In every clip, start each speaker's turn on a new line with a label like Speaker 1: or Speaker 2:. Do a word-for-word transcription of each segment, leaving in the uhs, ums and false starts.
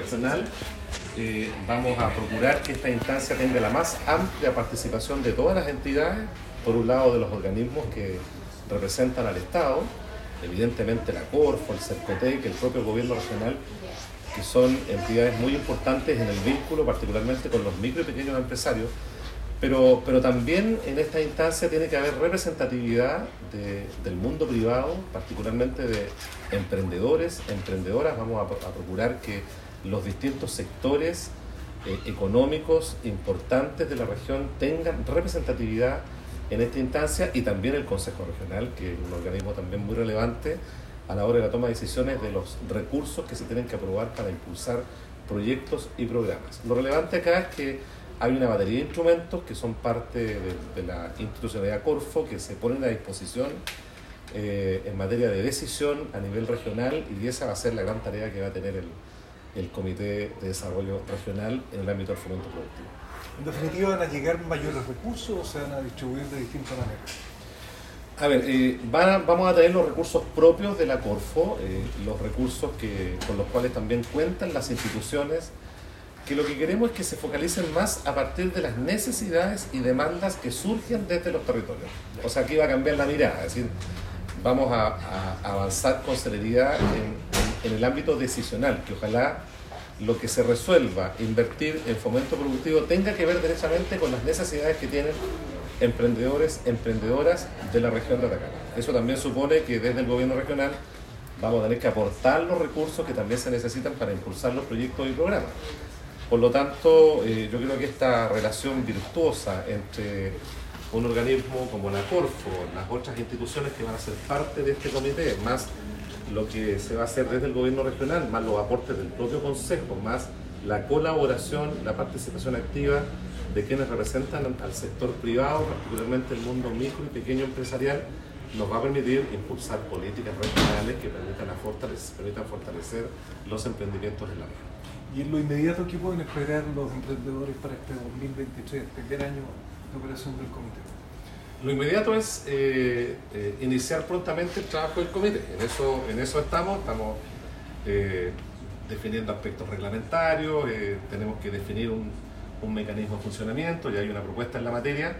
Speaker 1: regional, eh, vamos a procurar que esta instancia tenga la más amplia participación de todas las entidades, por un lado de los organismos que representan al Estado, evidentemente la Corfo, el Cercotec, el propio gobierno regional, que son entidades muy importantes en el vínculo, particularmente con los micro y pequeños empresarios, pero, pero también en esta instancia tiene que haber representatividad de, del mundo privado, particularmente de emprendedores, emprendedoras. Vamos a, a procurar que los distintos sectores eh, económicos importantes de la región tengan representatividad en esta instancia, y también el Consejo Regional, que es un organismo también muy relevante a la hora de la toma de decisiones de los recursos que se tienen que aprobar para impulsar proyectos y programas. Lo relevante acá es que hay una batería de instrumentos que son parte de, de la institucionalidad Corfo, que se ponen a disposición eh, en materia de decisión a nivel regional, y esa va a ser la gran tarea que va a tener el, el Comité de Desarrollo Regional en el ámbito del fomento productivo.
Speaker 2: ¿En definitiva van a llegar mayores recursos o se van a distribuir de distintas maneras?
Speaker 1: A ver, eh, van a, vamos a tener los recursos propios de la Corfo, eh, los recursos que, con los cuales también cuentan las instituciones, que lo que queremos es que se focalicen más a partir de las necesidades y demandas que surgen desde los territorios. O sea, aquí va a cambiar la mirada, es decir, vamos a, a avanzar con celeridad en, en, en el ámbito decisional, que ojalá lo que se resuelva invertir en fomento productivo tenga que ver derechamente con las necesidades que tienen emprendedores, emprendedoras de la región de Atacama. Eso también supone que desde el gobierno regional vamos a tener que aportar los recursos que también se necesitan para impulsar los proyectos y programas. Por lo tanto, eh, yo creo que esta relación virtuosa entre un organismo como la Corfo, las otras instituciones que van a ser parte de este comité, más lo que se va a hacer desde el gobierno regional, más los aportes del propio Consejo, más la colaboración, la participación activa de quienes representan al sector privado, particularmente el mundo micro y pequeño empresarial, nos va a permitir impulsar políticas regionales que permitan, a fortalecer, permitan fortalecer los emprendimientos en la región.
Speaker 2: ¿Y en lo inmediato qué pueden esperar los emprendedores para este dos mil veintitrés, primer año de operación del comité?
Speaker 1: Lo inmediato es eh, eh, iniciar prontamente el trabajo del comité. En eso, en eso estamos, estamos eh, definiendo aspectos reglamentarios, eh, tenemos que definir un, un mecanismo de funcionamiento, ya hay una propuesta en la materia,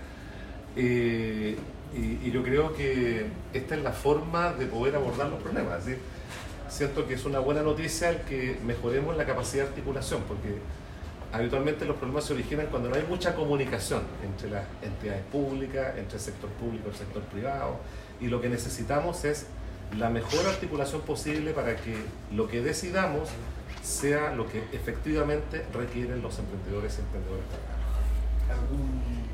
Speaker 1: eh, y, y yo creo que esta es la forma de poder abordar los problemas. ¿Sí? Siento que es una buena noticia el que mejoremos la capacidad de articulación, porque habitualmente los problemas se originan cuando no hay mucha comunicación entre las entidades públicas, entre el sector público y el sector privado, y lo que necesitamos es la mejor articulación posible para que lo que decidamos sea lo que efectivamente requieren los emprendedores y emprendedoras.